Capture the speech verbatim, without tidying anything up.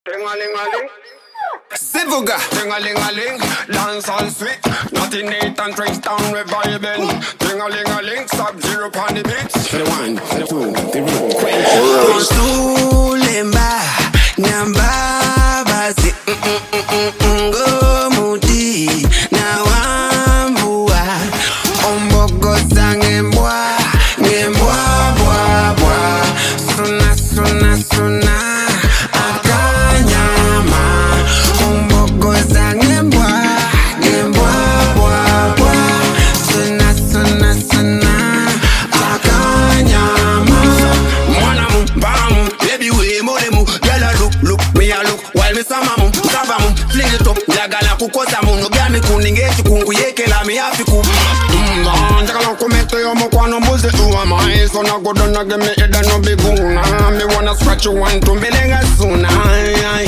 Ting-a-ling-a-ling. Zivuga. Ting-a-ling-a-ling. Dance all sweet. Nothing neat and tricks down reviving. Ting-a-ling-a-ling. Sub-zero on the beats. For the one, for the two, the real queen. Konsulemba Nyamba basi Ngo muti Na wambua Ombogo sa ngembwa Ngembwa bwa bwa Suna suna suna Akanyama Ombogo sa ngembwa Ngembwa bwa bwa Suna suna suna Akanyama Mwana mu bamu Baby we more mu Girl a look look Me a look While me sama mu Saba mu Fling it up Njagala kukosa mu No gami kuningechi kungu yekela mi afiku Mmm Njagala kumete yo mokwano mbuzi uwa mai So na go down na give me head and no big una Me wanna scratch you one to me lenga sooner